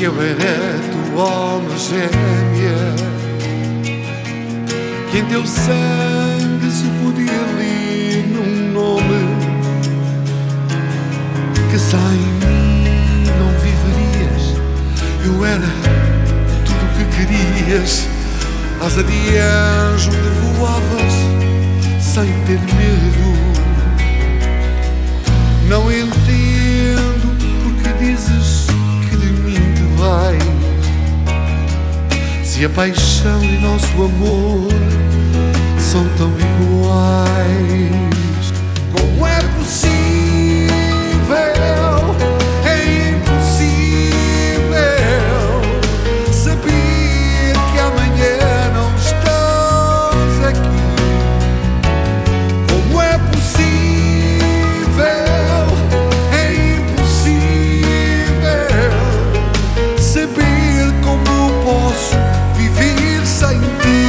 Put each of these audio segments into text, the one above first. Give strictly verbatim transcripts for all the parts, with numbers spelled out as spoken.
que eu era tua alma gêmea, que em teu sangue se podia ler num nome que sem mim não viverias. Eu era tudo o que querias, asa de anjo onde voavas sem ter medo. Não entendo porque dizes que de mim te vais, se a paixão e nosso amor são tão iguais. Como é possível? É impossível saber que amanhã não estás aqui. Como é possível? É impossível saber como posso viver sem ti.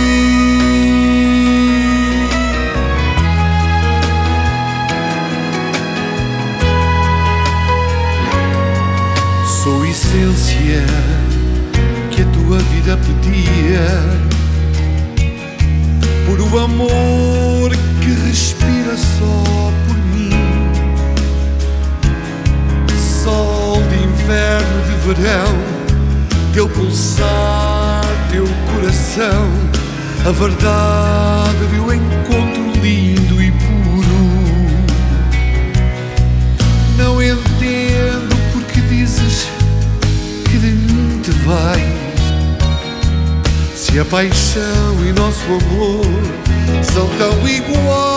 Sou essência que a tua vida pedia, por o amor que respira só por mim. Sol de inverno, de verão, teu pulsar, teu coração, a verdade de um encontro lindo e puro. Não entendo porque dizes que de mim te vais, se a paixão e nosso amor são tão iguais.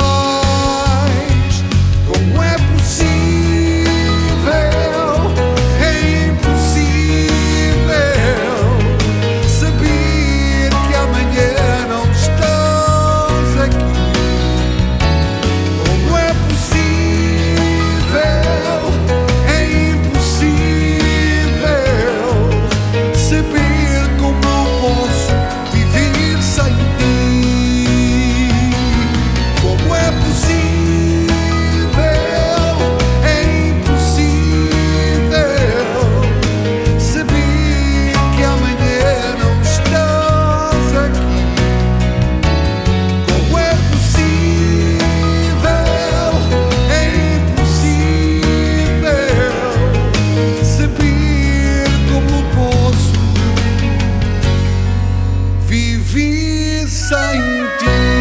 Como é possível? É impossível saber que amanhã não estás aqui. Como é possível? É impossível saber como posso viver sem ti. Como é possível? É impossível saber que amanhã não estás aqui. Como é possível? É impossível saber como posso viver sem ti.